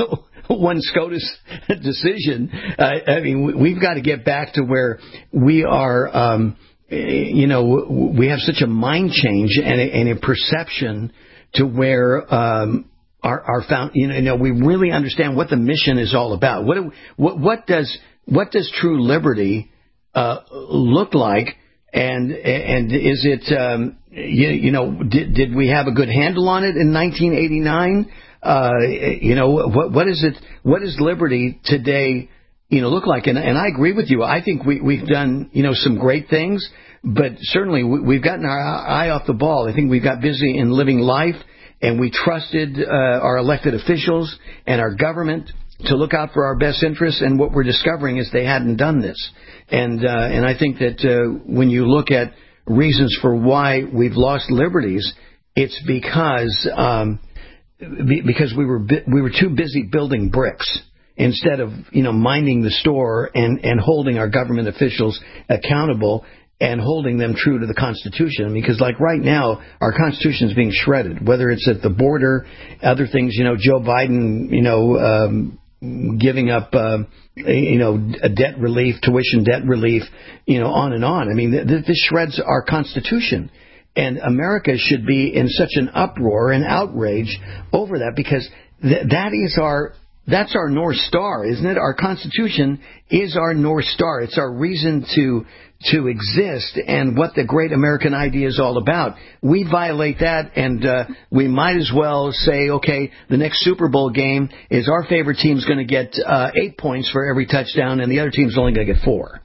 one SCOTUS decision. Uh, I mean, we've got to get back to where we are. Um, you know, we have such a mind change and a, and a perception to where. Um, Our, our found, you know, we really understand what the mission is all about. What, what, what does, what does true liberty uh, look like? And, and is it, um, you, you know, did, did we have a good handle on it in nineteen eighty-nine? Uh, you know, what, what is it? What does liberty today, you know, look like? And, and I agree with you. I think we, we've done, you know, some great things, but certainly we've gotten our eye off the ball. I think we've got busy in living life. And we trusted uh, our elected officials and our government to look out for our best interests. And what we're discovering is they hadn't done this. And uh, and I think that uh, when you look at reasons for why we've lost liberties, it's because um, because we were we were too busy building bricks instead of you know minding the store and and holding our government officials accountable. And holding them true to the Constitution, because like right now, our Constitution is being shredded. Whether it's at the border, other things, you know, Joe Biden, you know, um, giving up, uh, you know, a debt relief, tuition debt relief, you know, on and on. I mean, th- this shreds our Constitution, and America should be in such an uproar and outrage over that because th- that is our. That's our North Star, isn't it? Our Constitution is our North Star. It's our reason to to exist and what the great American idea is all about. We violate that, and uh, we might as well say, okay, the next Super Bowl game is our favorite team's going to get uh, eight points for every touchdown, and the other team's only going to get four.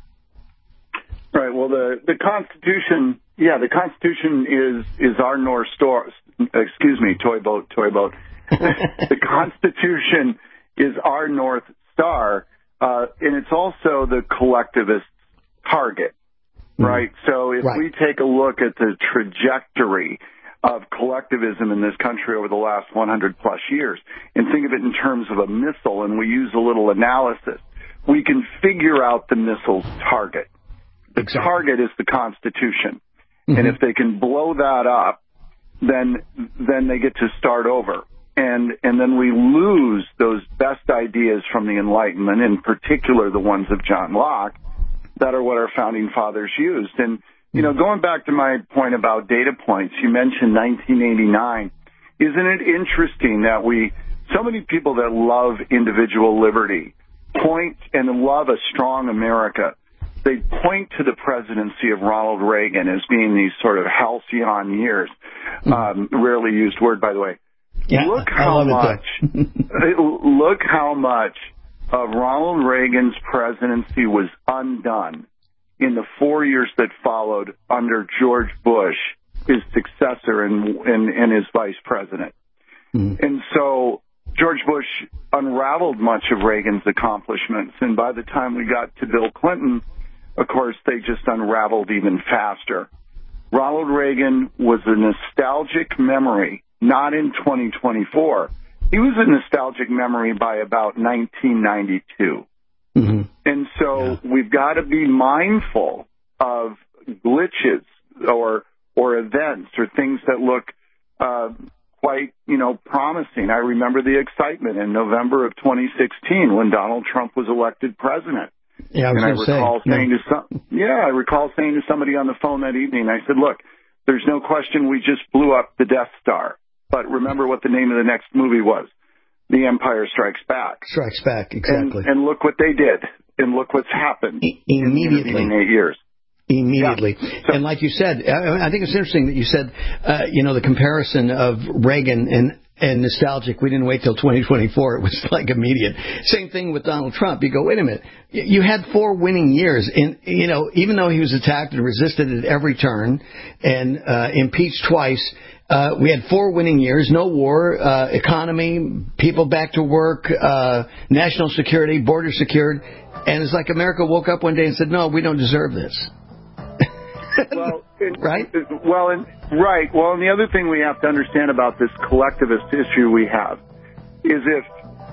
Right. Well, the the Constitution, yeah, the Constitution is is our North Star. Excuse me, toy boat, toy boat. The Constitution is our North Star, uh, and it's also the collectivist target, right? Mm-hmm. So if right. we take a look at the trajectory of collectivism in this country over the last one hundred plus years and think of it in terms of a missile, and we use a little analysis, we can figure out the missile's target. The exactly. target is the Constitution. Mm-hmm. And if they can blow that up, then then they get to start over. And and then we lose those best ideas from the Enlightenment, in particular the ones of John Locke, that are what our founding fathers used. And, you know, going back to my point about data points, you mentioned nineteen eighty-nine. Isn't it interesting that we, so many people that love individual liberty point and love a strong America, they point to the presidency of Ronald Reagan as being these sort of halcyon years. Um, rarely used word, by the way. Yeah, look how much, look how much of Ronald Reagan's presidency was undone in the four years that followed under George Bush his successor and and, and his vice president. Mm-hmm. And so George Bush unraveled much of Reagan's accomplishments, and by the time we got to Bill Clinton, of course, they just unraveled even faster. Ronald Reagan was a nostalgic memory, not in twenty twenty-four. He was a nostalgic memory by about nineteen ninety-two. Mm-hmm. And so yeah. we've got to be mindful of glitches or or events or things that look uh, quite, you know, promising. I remember the excitement in November of twenty sixteen when Donald Trump was elected president. Yeah, I was and I recall say, saying yeah. to some, yeah, I recall saying to somebody on the phone that evening, I said, look, there's no question we just blew up the Death Star. But remember what the name of the next movie was. The Empire Strikes Back. Strikes Back, exactly. And, and look what they did. And look what's happened e- immediately in eight years. Immediately. Yeah. So, and like you said, I, I think it's interesting that you said, uh, you know, the comparison of Reagan and and nostalgic. We didn't wait till twenty twenty-four. It was like immediate. Same thing with Donald Trump. You go, wait a minute. You had four winning years. And, you know, even though he was attacked and resisted at every turn and uh, impeached twice, uh, we had four winning years, no war, uh, economy, people back to work, uh, national security, border secured. And it's like America woke up one day and said, no, we don't deserve this. well, and, right? Well, and, right. Well, and the other thing we have to understand about this collectivist issue we have is if,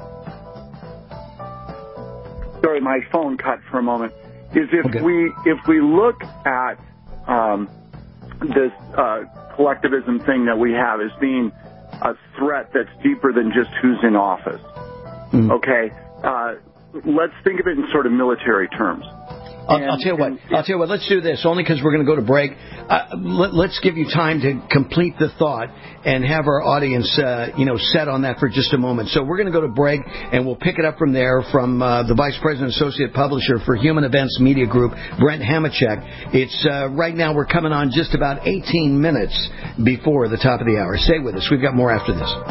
sorry, my phone cut for a moment, is if okay. we if we look at um, this uh, collectivism thing that we have as being a threat that's deeper than just who's in office. Mm. Okay, uh, let's think of it in sort of military terms. I'll, and, I'll tell you what. And, I'll tell you what. Let's do this only because we're going to go to break. Uh, let, let's give you time to complete the thought and have our audience, uh, you know, set on that for just a moment. So we're going to go to break, and we'll pick it up from there from uh, the Vice President Associate Publisher for Human Events Media Group, Brent Hamachek. It's uh, right now we're coming on just about eighteen minutes before the top of the hour. Stay with us. We've got more after this.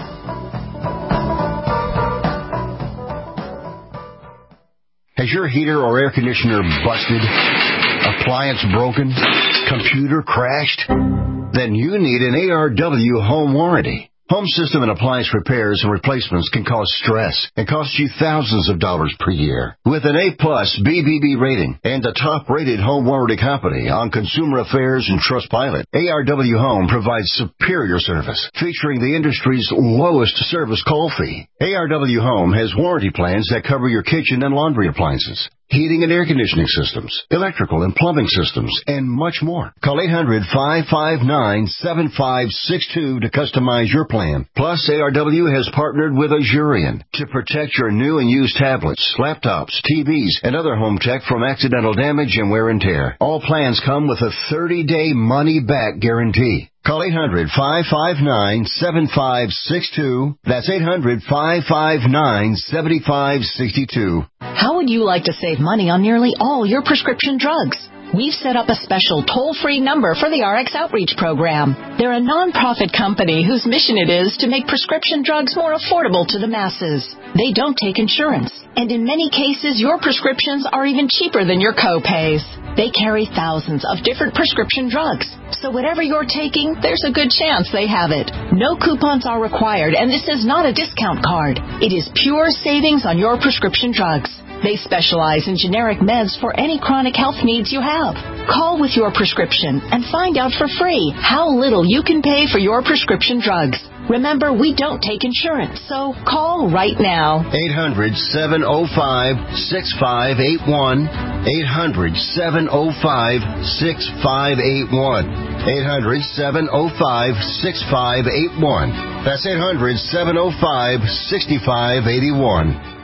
Has your heater or air conditioner busted? Appliance broken? Computer crashed? Then you need an A R W home warranty. Home system and appliance repairs and replacements can cause stress and cost you thousands of dollars per year. With an A-plus B B B rating and a top-rated home warranty company on Consumer Affairs and Trustpilot, A R W Home provides superior service, featuring the industry's lowest service call fee. A R W Home has warranty plans that cover your kitchen and laundry appliances, heating and air conditioning systems, electrical and plumbing systems, and much more. Call eight hundred, five five nine, seven five six two to customize your plan. Plus, A R W has partnered with Azurion to protect your new and used tablets, laptops, T Vs, and other home tech from accidental damage and wear and tear. All plans come with a thirty-day money-back guarantee. Call eight hundred, five five nine, seven five six two. That's eight hundred, five five nine, seven five six two. How would you like to save money on nearly all your prescription drugs? We've set up a special toll-free number for the R X Outreach Program. They're a non-profit company whose mission it is to make prescription drugs more affordable to the masses. They don't take insurance, and in many cases, your prescriptions are even cheaper than your co-pays. They carry thousands of different prescription drugs, so whatever you're taking, there's a good chance they have it. No coupons are required, and this is not a discount card. It is pure savings on your prescription drugs. They specialize in generic meds for any chronic health needs you have. Call with your prescription and find out for free how little you can pay for your prescription drugs. Remember, we don't take insurance, so call right now. eight hundred, seven oh five, six five eight one. eight hundred, seven oh five, six five eight one. eight hundred, seven oh five, six five eight one. That's eight hundred, seven oh five, six five eight one.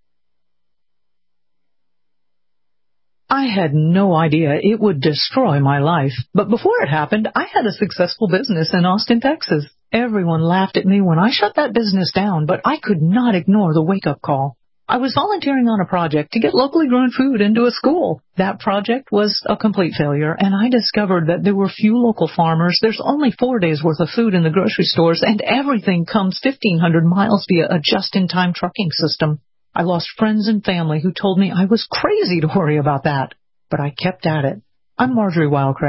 I had no idea it would destroy my life. But before it happened, I had a successful business in Austin, Texas. Everyone laughed at me when I shut that business down, but I could not ignore the wake-up call. I was volunteering on a project to get locally grown food into a school. That project was a complete failure, and I discovered that there were few local farmers. There's only four days' worth of food in the grocery stores, and everything comes fifteen hundred miles via a just-in-time trucking system. I lost friends and family who told me I was crazy to worry about that, but I kept at it. I'm Marjorie Wildcraft.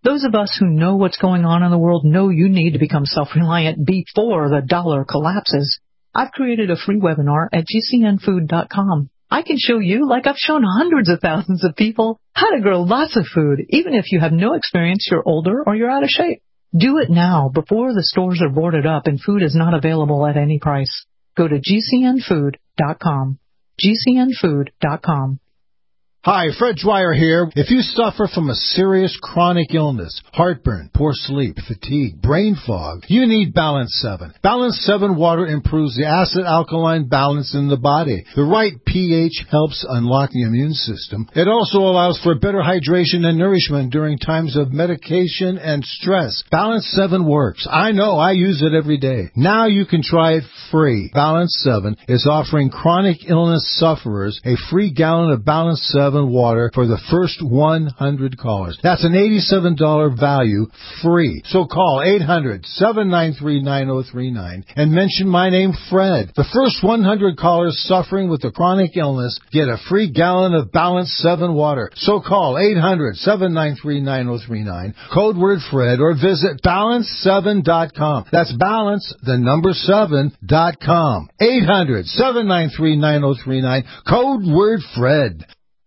Those of us who know what's going on in the world know you need to become self-reliant before the dollar collapses. I've created a free webinar at G C N food dot com. I can show you, like I've shown hundreds of thousands of people, how to grow lots of food, even if you have no experience, you're older, or you're out of shape. Do it now, before the stores are boarded up and food is not available at any price. Go to G C N food dot com. G C N food dot com. Hi, Fred Dwyer here. If you suffer from a serious chronic illness, heartburn, poor sleep, fatigue, brain fog, you need Balance seven. Balance seven water improves the acid-alkaline balance in the body. The right pH helps unlock the immune system. It also allows for better hydration and nourishment during times of medication and stress. Balance seven works. I know, I use it every day. Now you can try it free. Balance seven is offering chronic illness sufferers a free gallon of Balance seven water for the first one hundred callers. That's an eighty-seven dollars value, free. So call eight hundred, seven nine three, nine oh three nine and mention my name, Fred. The first one hundred callers suffering with a chronic illness get a free gallon of Balance seven water. So call eight hundred, seven nine three, nine oh three nine, code word Fred, or visit balance seven dot com. That's balance, the number seven dot com. eight hundred, seven nine three, nine oh three nine, code word Fred.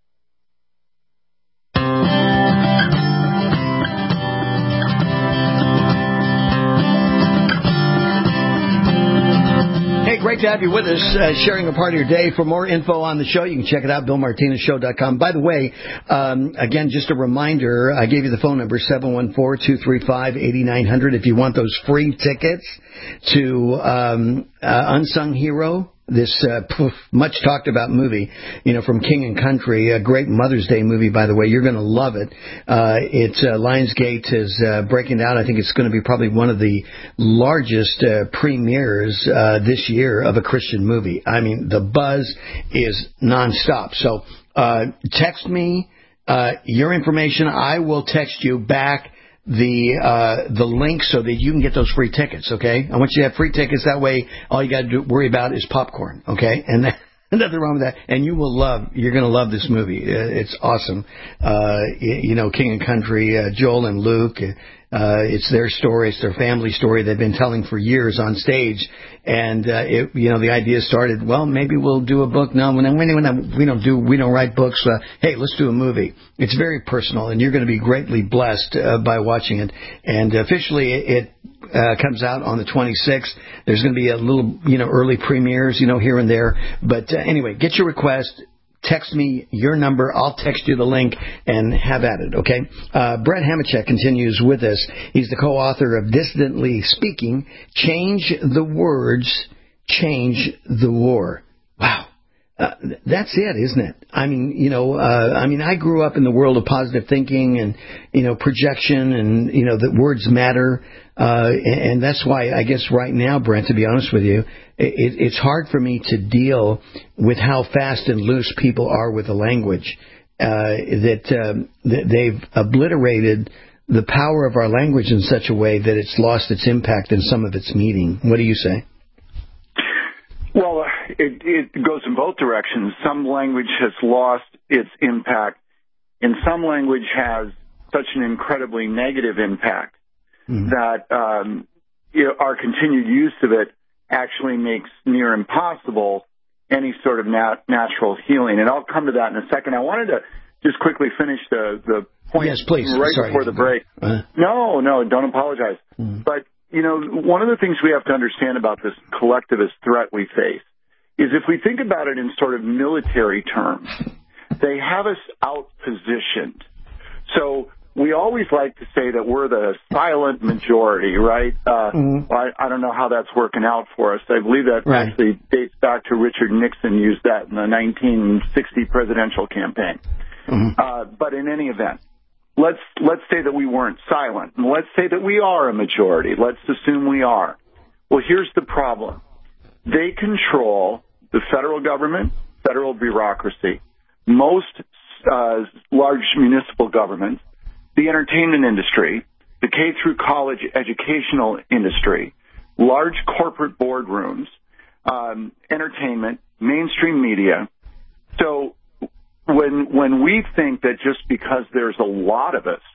Hey, great to have you with us, uh, sharing a part of your day. For more info on the show, you can check it out, bill martinez show dot com. By the way, um, again, just a reminder, I gave you the phone number, seven one four, two three five, eight nine zero zero, if you want those free tickets to um, uh, Unsung Hero. This uh, poof, much talked about movie, you know, from King and Country, a great Mother's Day movie, by the way. You're going to love it. Uh, it's uh, Lionsgate is uh, breaking down. I think it's going to be probably one of the largest uh, premieres uh, this year of a Christian movie. I mean, the buzz is nonstop. So uh, text me uh, your information. I will text you back the uh the link so that you can get those free tickets, okay? I want you to have free tickets. That way, all you got to do, worry about is popcorn, okay? And that, nothing wrong with that. And you will love, you're going to love this movie. It's awesome. Uh, you know, King and Country, uh, Joel and Luke, uh, it's their story. It's their family story they've been telling for years on stage. And, uh, it, you know, the idea started, well, maybe we'll do a book. No, we don't, we don't do, we don't write books. Uh, hey, let's do a movie. It's very personal, and you're going to be greatly blessed uh, by watching it. And officially, it uh, comes out on the twenty-sixth. There's going to be a little, you know, early premieres, you know, here and there. But uh, anyway, get your request. Text me your number. I'll text you the link and have at it, okay? Uh, Brett Hamachek continues with us. He's the co-author of Dissidently Speaking, Change the Words, Change the War. Wow. Uh, that's it, isn't it? I mean, you know, uh, I mean, I grew up in the world of positive thinking and, you know, projection and, you know, that words matter. Uh, and, and that's why I guess right now, Brent, to be honest with you, it, it's hard for me to deal with how fast and loose people are with the language, uh, that, um, that they've obliterated the power of our language in such a way that it's lost its impact and some of its meaning. What do you say? Well, it, it goes in both directions. Some language has lost its impact, and some language has such an incredibly negative impact mm-hmm. that um, you know, our continued use of it actually makes near impossible any sort of nat- natural healing. And I'll come to that in a second. I wanted to just quickly finish the, the point yes, please. right Sorry. before the break. Uh-huh. No, no, don't apologize. Mm-hmm. But you know, one of the things we have to understand about this collectivist threat we face is if we think about it in sort of military terms, they have us outpositioned. So we always like to say that we're the silent majority, right? Uh, mm-hmm. I, I don't know how that's working out for us. I believe that right. actually dates back to Richard Nixon used that in the nineteen sixty presidential campaign. Mm-hmm. Uh, but in any event, Let's let's say that we weren't silent, and let's say that we are a majority. Let's assume we are. Well, here's the problem. They control the federal government, federal bureaucracy, most uh, large municipal governments, the entertainment industry, the K through college educational industry, large corporate boardrooms, um, entertainment, mainstream media. So When when we think that just because there's a lot of us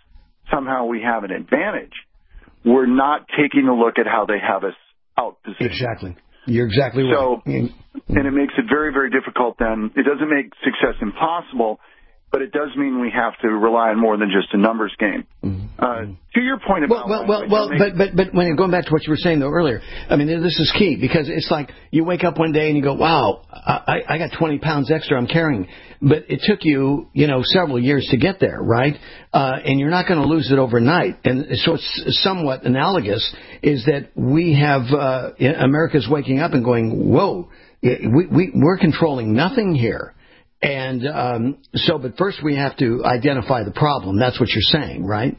somehow we have an advantage, we're not taking a look at how they have us outpositioned. Exactly. You're exactly right. So, and it makes it very, very difficult then. It doesn't make success impossible, but it does mean we have to rely on more than just a numbers game. Mm-hmm. Uh, to your point about... Well, well, well, well but, but, but when going back to what you were saying, though, earlier, I mean, this is key, because it's like you wake up one day and you go, wow, I, I got twenty pounds extra I'm carrying. But it took you, you know, several years to get there, right? Uh, and you're not going to lose it overnight. And so it's somewhat analogous, is that we have, uh, America's waking up and going, whoa, we, we, we're controlling nothing here. And um, so, but first we have to identify the problem. That's what you're saying, right?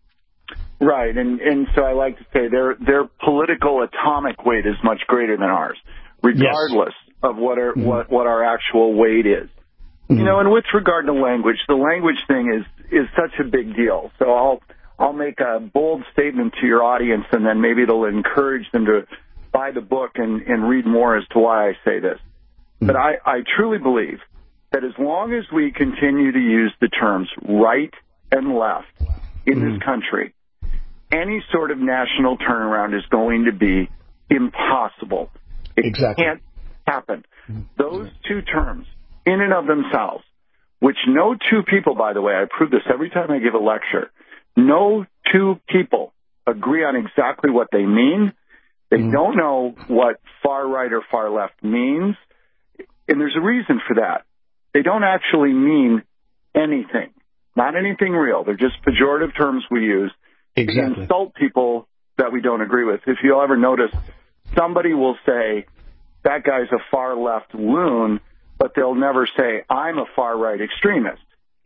Right, and and so I like to say their their political atomic weight is much greater than ours, regardless yes. of what our mm-hmm. what what our actual weight is. Mm-hmm. You know, and with regard to language, the language thing is is such a big deal. So I'll I'll make a bold statement to your audience, and then maybe it'll encourage them to buy the book and, and read more as to why I say this. Mm-hmm. But I, I truly believe that as long as we continue to use the terms right and left in mm-hmm. this country, any sort of national turnaround is going to be impossible. It exactly. can't happen. Mm-hmm. Those two terms, in and of themselves, which no two people, by the way, I prove this every time I give a lecture, no two people agree on exactly what they mean. They mm-hmm. don't know what far right or far left means, and there's a reason for that. They don't actually mean anything, not anything real. They're just pejorative terms we use exactly. to insult people that we don't agree with. If you'll ever notice, somebody will say, that guy's a far-left loon, but they'll never say, I'm a far-right extremist.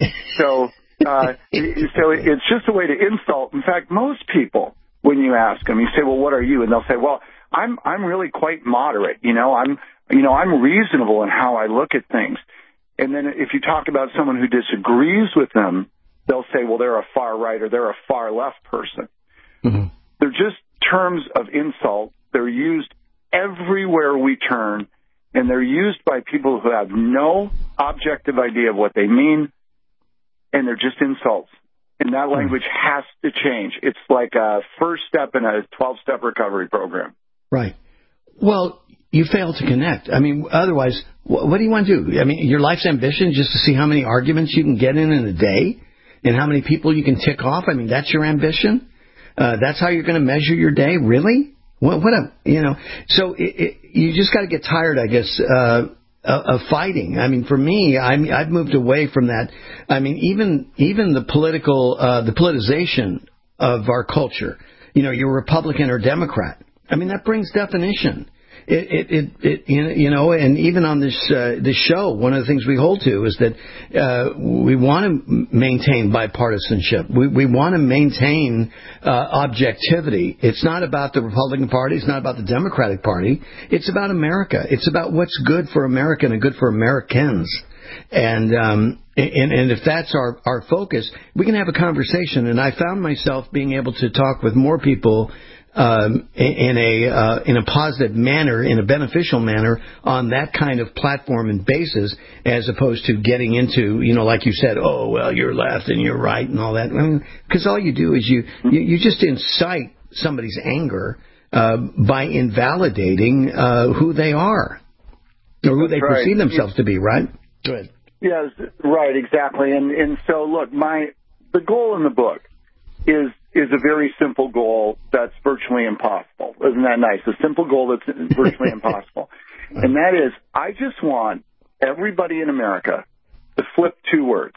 So, uh, so it's just a way to insult. In fact, most people, when you ask them, you say, well, what are you? And they'll say, well, I'm I'm really quite moderate. You know, I'm you know I'm reasonable in how I look at things. And then if you talk about someone who disagrees with them, they'll say, well, they're a far right or they're a far left person. Mm-hmm. They're just terms of insult. They're used everywhere we turn, and they're used by people who have no objective idea of what they mean, and they're just insults. And that language has to change. It's like a first step in a twelve-step recovery program. Right. Well, you fail to connect. I mean, otherwise, what do you want to do? I mean, your life's ambition just to see how many arguments you can get in in a day and how many people you can tick off? I mean, that's your ambition? Uh, that's how you're going to measure your day? Really? What, what a, you know, so it, it, you just got to get tired, I guess, uh, of fighting. I mean, for me, I'm, I've moved away from that. I mean, even even the political, uh, the politicization of our culture. You know, you're Republican or Democrat. I mean, that brings definition. It, it, it, it, you know, and even on this uh, this show, one of the things we hold to is that uh, we want to maintain bipartisanship. We, we want to maintain uh, objectivity. It's not about the Republican Party. It's not about the Democratic Party. It's about America. It's about what's good for America and good for Americans. And um, and, and if that's our, our focus, we can have a conversation. And I found myself being able to talk with more people Um, in a uh, in a positive manner, in a beneficial manner, on that kind of platform and basis, as opposed to getting into, you know, like you said, oh well, you're left and you're right and all that. Because I mean, all you do is you, you you just incite somebody's anger uh, by invalidating uh, who they are or who they right. perceive themselves to be. Right? Good. Yes, right, exactly. And and so look, my the goal in the book is. is a very simple goal that's virtually impossible. Isn't that nice? A simple goal that's virtually impossible. And that is, I just want everybody in America to flip two words.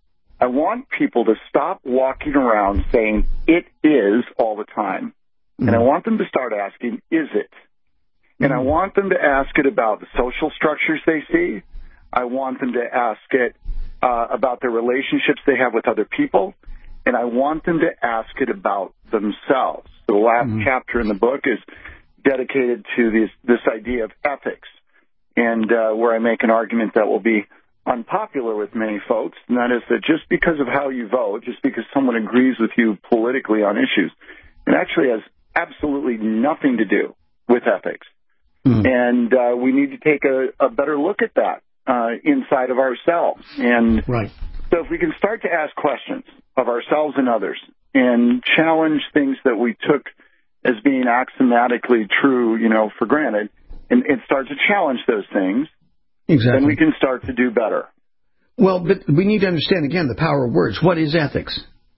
I want people to stop walking around saying, it is, all the time. Mm-hmm. And I want them to start asking, is it? Mm-hmm. And I want them to ask it about the social structures they see. I want them to ask it uh, about their relationships they have with other people. And I want them to ask it about themselves. The last mm-hmm. chapter in the book is dedicated to this, this idea of ethics, and uh, where I make an argument that will be unpopular with many folks, and that is that just because of how you vote, just because someone agrees with you politically on issues, it actually has absolutely nothing to do with ethics. Mm-hmm. And uh, we need to take a, a better look at that uh, inside of ourselves. And right. So if we can start to ask questions of ourselves and others, and challenge things that we took as being axiomatically true, you know, for granted, and, and start to challenge those things, exactly. then we can start to do better. Well, but we need to understand, again, the power of words. What is ethics?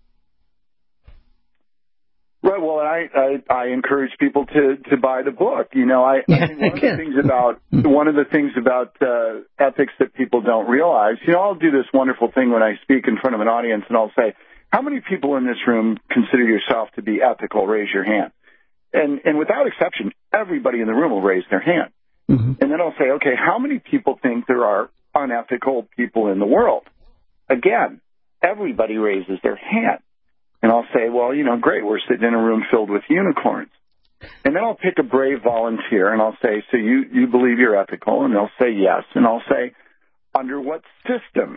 Right. Well, I, I, I encourage people to, to buy the book. You know, I, I think one of the things about one of the things about uh, ethics that people don't realize. You know, I'll do this wonderful thing when I speak in front of an audience, and I'll say, "How many people in this room consider yourself to be ethical? Raise your hand." And and without exception, everybody in the room will raise their hand. Mm-hmm. And then I'll say, "Okay, how many people think there are unethical people in the world?" Again, everybody raises their hand. And I'll say, well, you know, great, we're sitting in a room filled with unicorns. And then I'll pick a brave volunteer, and I'll say, so you, you believe you're ethical? And they'll say yes. And I'll say, under what system?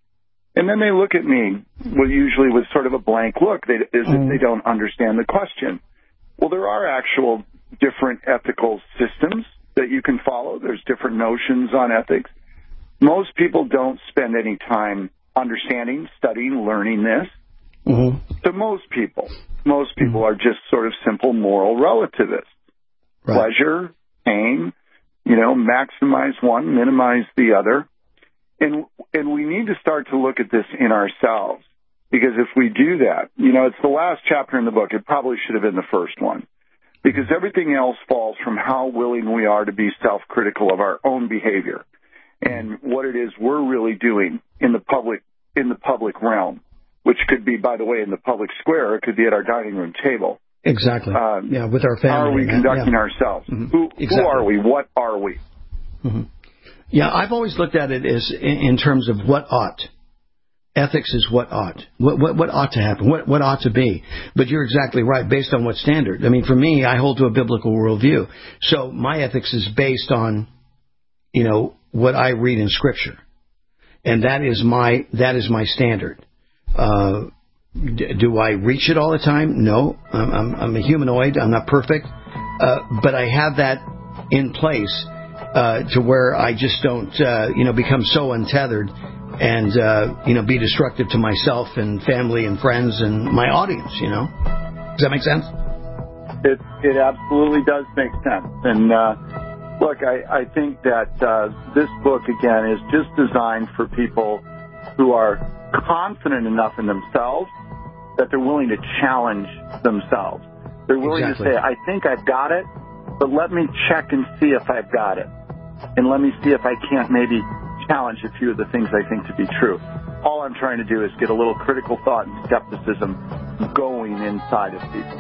And then they look at me, well, usually with sort of a blank look, they, as if they don't understand the question. Well, there are actual different ethical systems that you can follow. There's different notions on ethics. Most people don't spend any time understanding, studying, learning this. Mm-hmm. So most people, most people are just sort of simple moral relativists. Right. Pleasure, pain, you know, maximize one, minimize the other. And and we need to start to look at this in ourselves, because if we do that, you know, it's the last chapter in the book. It probably should have been the first one, because everything else falls from how willing we are to be self-critical of our own behavior and what it is we're really doing in the public in the public realm. Which could be, by the way, in the public square. It could be at our dining room table. Exactly. Um, yeah, with our family. How are we conducting yeah. ourselves? Mm-hmm. Who, exactly. who are we? What are we? Mm-hmm. Yeah, I've always looked at it as in, in terms of what ought. Ethics is what ought. What, what, what ought to happen. What, what ought to be. But you're exactly right, based on what standard. I mean, for me, I hold to a biblical worldview. So my ethics is based on, you know, what I read in Scripture. And that is my that is my standard. Uh, do I reach it all the time? No. I'm, I'm, I'm a humanoid. I'm not perfect. Uh, but I have that in place uh, to where I just don't, uh, you know, become so untethered and, uh, you know, be destructive to myself and family and friends and my audience, you know. Does that make sense? It, it absolutely does make sense. And, uh, look, I, I think that uh, this book, again, is just designed for people who are confident enough in themselves that they're willing to challenge themselves. They're willing exactly. to say, I think I've got it, but let me check and see if I've got it. And let me see if I can't maybe challenge a few of the things I think to be true. All I'm trying to do is get a little critical thought and skepticism going inside of people.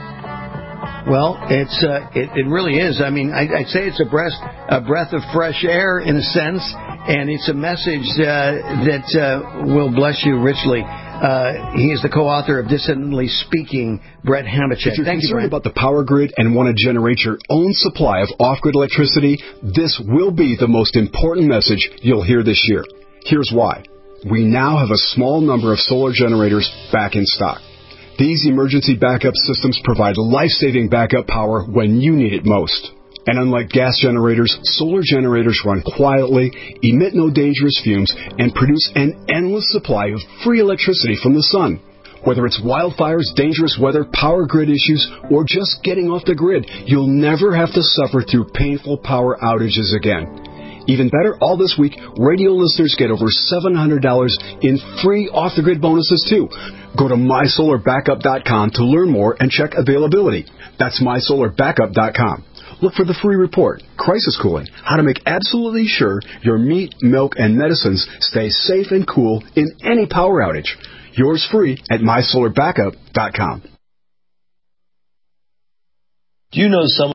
Well, it's uh, it, it really is. I mean, I, I'd say it's a breath, a breath of fresh air in a sense, and it's a message uh, that uh, will bless you richly. Uh, he is the co-author of Dissonantly Speaking, Brett Hamachek. If you're Thank concerned you, about the power grid and want to generate your own supply of off-grid electricity, this will be the most important message you'll hear this year. Here's why. We now have a small number of solar generators back in stock. These emergency backup systems provide life-saving backup power when you need it most. And unlike gas generators, solar generators run quietly, emit no dangerous fumes, and produce an endless supply of free electricity from the sun. Whether it's wildfires, dangerous weather, power grid issues, or just getting off the grid, you'll never have to suffer through painful power outages again. Even better, all this week, radio listeners get over seven hundred dollars in free off-the-grid bonuses, too. Go to my solar backup dot com to learn more and check availability. That's my solar backup dot com. Look for the free report, Crisis Cooling, how to make absolutely sure your meat, milk, and medicines stay safe and cool in any power outage. Yours free at my solar backup dot com. Do you know someone